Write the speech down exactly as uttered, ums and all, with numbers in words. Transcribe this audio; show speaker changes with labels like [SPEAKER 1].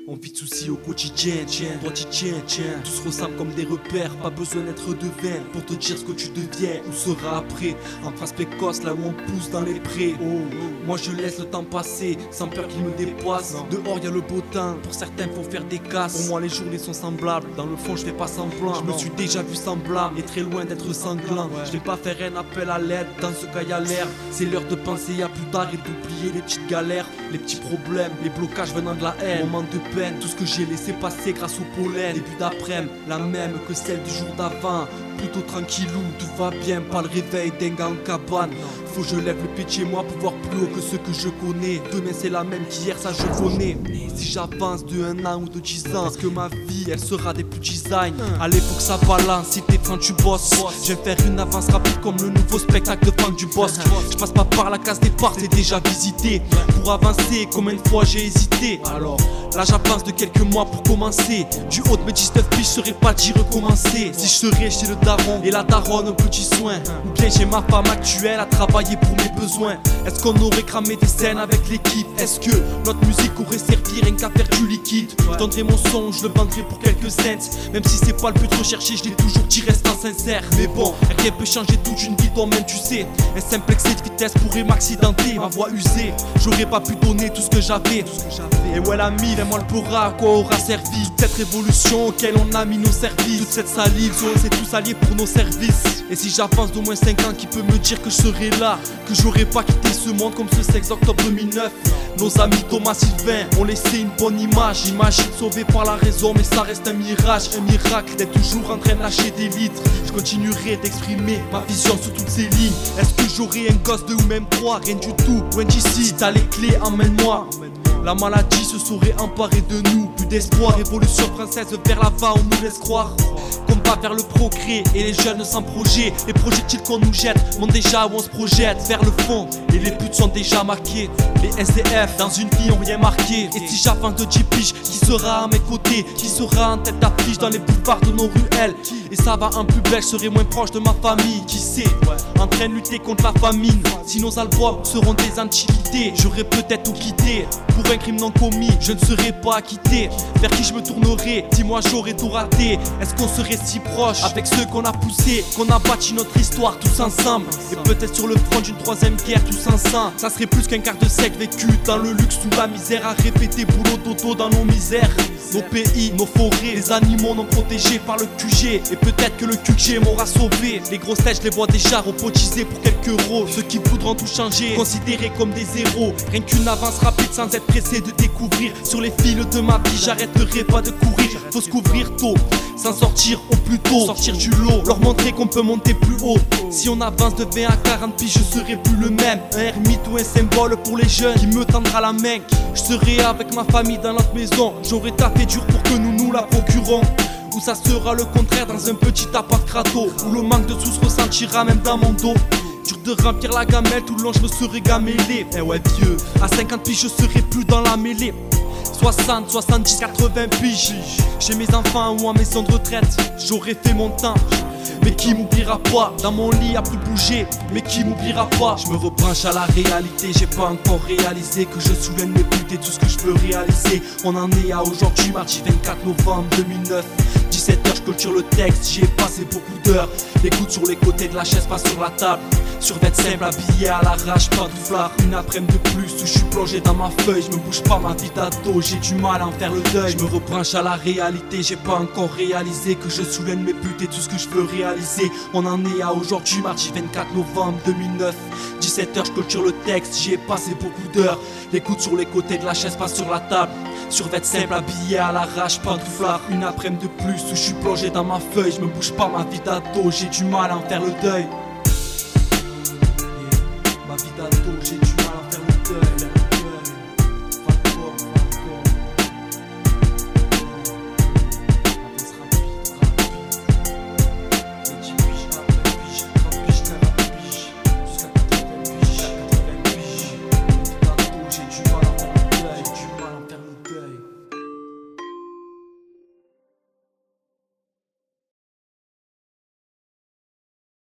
[SPEAKER 1] On vit de soucis au quotidien, tiens, toi t'y tiens, tiens. Tout se ressemble comme des repères, pas besoin d'être devin pour te dire ce que tu deviens ou seras après. En phase précoce, là où on pousse dans les prés. Oh, moi je laisse le temps passer, sans peur qu'il me dépasse. Dehors y'a le beau temps, pour certains faut faire des casses. Pour moi les journées sont semblables, dans le fond je fais pas semblant. Je me suis déjà vu semblable et très loin d'être sanglant. Je vais pas faire un appel à l'aide, dans ce cas y'a l'air. C'est l'heure de penser à plus tard et d'oublier les petites galères, les petits problèmes, les blocages venant de la haine. Moment de peine, tout ce que j'ai laissé passer grâce au pollen. Début d'après-midi, la même que celle du jour d'avant. Plutôt tranquillou, tout va bien, pas le réveil d'un gars en cabane. Faut que je lève le pied de chez moi pour voir plus haut que ceux que je connais. Demain c'est la même qu'hier, ça je connais. Et si j'avance de un an ou de dix ans, est-ce que ma vie elle sera des plus design? Allez faut que ça balance, si t'es franc tu bosses. Je vais faire une avance rapide comme le nouveau spectacle de Franck du Boss. Je passe pas par la case départ, c'est déjà visité. Pour avancer, combien de fois j'ai hésité? Alors là j'avance de quelques mois pour commencer. Du haut de mes dix-neuf piges, je serais pas d'y recommencer. Si je serais chez le daron et la daronne au petit soin, ou bien j'ai ma femme actuelle à travailler pour mes besoins. Est-ce qu'on aurait cramé des scènes avec l'équipe? Est-ce que notre musique aurait servi rien qu'à faire du liquide? Je donnerais mon son, je le vendrais pour quelques cents. Même si c'est pas le but recherché, je l'ai toujours dit restant sincère. Mais bon, rien peut changer toute une vie, toi-même tu sais. Un simple excès de vitesse pourrait m'accidenter. Ma voix usée, j'aurais pas pu donner tout ce que j'avais. Et ouais l'ami, moi le pourra, à quoi aura servi toute cette révolution auquel on a mis nos services? Toute cette salive, on s'est tous alliés pour nos services. Et si j'avance d'au moins cinq ans, qui peut me dire que je serai là, que j'aurais pas quitté ce monde comme ce seize octobre deux mille neuf? Nos amis Thomas Sylvain ont laissé une bonne image. Imagine sauvée par la raison, mais ça reste un mirage. Un miracle d'être toujours en train de lâcher des litres. Je continuerai d'exprimer ma vision sous toutes ces lignes. Est-ce que j'aurai un gosse deux ou même trois? Rien du tout, loin d'ici. Si t'as les clés, emmène-moi. La maladie se saurait emparée de nous. Plus d'espoir, révolution française vers l'avant, on nous laisse croire. Combat vers le progrès et les jeunes sans projet. Les projectiles qu'on nous jette montrent déjà où on se projette. Vers le fond et les buts sont déjà marqués. Les S D F dans une vie ont rien marqué. Et si j'avance de dix piges, qui sera à mes côtés? Qui sera en tête d'affiche dans les boulevards de nos ruelles? Et ça va un plus belle, je serai moins proche de ma famille. Qui sait, en train de lutter contre la famine. Si nos albums seront des antiquités, j'aurais peut-être tout quitté. Pour un crime non commis, je ne serai pas acquitté. Vers qui je me tournerai? Dis-moi, j'aurais tout raté. Est-ce qu'on serait si proche avec ceux qu'on a poussés, qu'on a bâti notre histoire tous ensemble? Et peut-être sur le front d'une troisième guerre tous ensemble. Ça serait plus qu'un quart de siècle vécu dans le luxe sous la misère, à répéter boulot dodo dans nos misères. Nos pays, nos forêts, les animaux non protégés par le Q G. Et peut-être que le Q G m'aura sauvé. Les grosses têtes, je les vois déjà robotisées pour quelques euros. Ceux qui voudront tout changer, considérés comme des héros. Rien qu'une avance rapide sans être pressé de découvrir. Sur les fils de ma vie, j'arrêterai pas de courir. Faut se couvrir tôt, s'en sortir au plus tôt. Sortir du lot, leur montrer qu'on peut monter plus haut. Si on avance de vingt à quarante piges, je serai plus le même. Un ermite ou un symbole pour les jeunes qui me tendra la main. Je serai avec ma famille dans notre maison. J'aurai taffé dur pour que nous nous la procurons. Ou ça sera le contraire dans un petit appart crato, où le manque de sous se ressentira même dans mon dos. Dur de remplir la gamelle, tout le long je me serai gamellé. Eh ouais vieux, à cinquante piges je serai plus dans la mêlée. Soixante, soixante-dix, quatre-vingts piges, chez mes enfants ou en maison de retraite, j'aurais fait mon temps. Mais qui m'oubliera pas, dans mon lit à plus bouger, mais qui m'oubliera pas. Je me rebranche à la réalité, j'ai pas encore réalisé que je soulève mes buts et tout ce que je peux réaliser. On en est à aujourd'hui, mardi vingt-quatre novembre deux mille neuf. dix-sept heures, je culture le texte, j'y ai passé beaucoup d'heures. Les coudes sur les côtés de la chaise, pas sur la table. Survêt simple, habillé à l'arrache, pas de flard. Une après-midi de plus où je suis plongé dans ma feuille. Je me bouge pas ma vie d'ado, j'ai du mal à en faire le deuil. Je me rebranche à la réalité, j'ai pas encore réalisé que je soulève mes buts et tout ce que je veux réaliser. On en est à aujourd'hui, mardi vingt-quatre novembre deux mille neuf. dix-sept heures, je culture le texte, j'y ai passé beaucoup d'heures. Les coudes sur les côtés de la chaise, pas sur la table. Survêt simple, habillé à l'arrache, pas de flard. Une après-midi de plus où je suis plongé dans ma feuille. Je me bouge pas ma vie d'ado, j'ai du mal à en faire le deuil. Ma vie d'ado, j'ai du mal à faire le deuil.